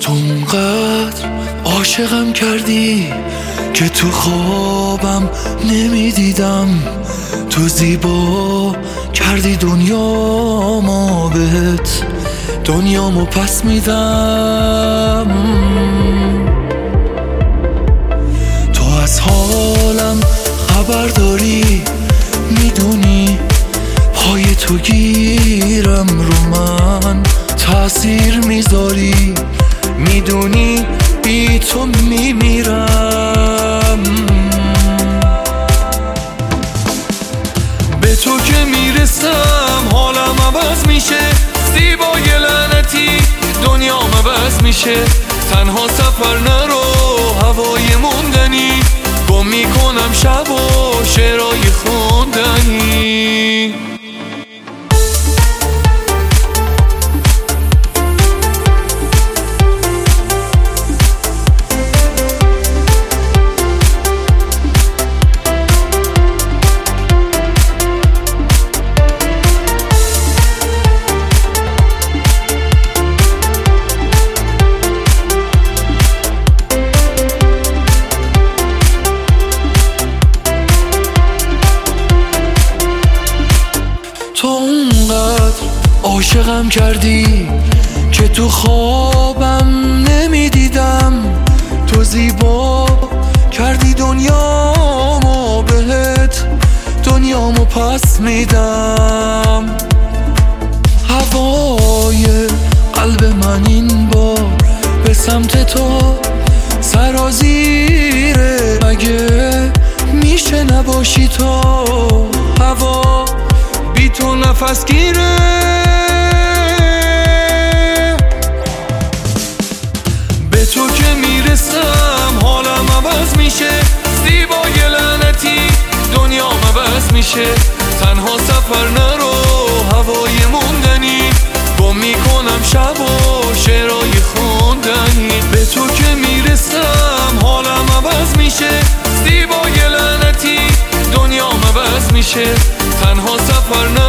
تو اونقدر عاشقم کردی که تو خوابم نمیدیدم. تو زیبا کردی دنیامو بهت، دنیامو پس میدم. تو از حالم خبر داری، میدونی پای تو گیرم رو من تأثیر میذاری، میدونی بی تو میمیرم. به تو که میرسم حالم عوض میشه، زیبای لعنتی دنیام عوض میشه. تنها سفر نرو هوای موندنی، گم میکنم شب و شعرهای خوندنی. تو اونقدر عاشقم کردی که تو خوابم نمیدیدم. تو زیبا کردی دنیامو بهت، دنیامو پس میدم. هوای قلب من این بار به سمت تو سرازیره، مگه میشه نباشی تو؟ هوا بی تو نفس گیره. به تو که میرسم حالم عوض میشه، زیبای لعنتی دنیام عوض میشه. تنها سفر نرو هوای موندنی، گم میکنم شب و شعرهای خوندنی. به تو که میرسم حالم عوض میشه، زیبای لعنتی دنیام عوض میشه. تنها سفر نرو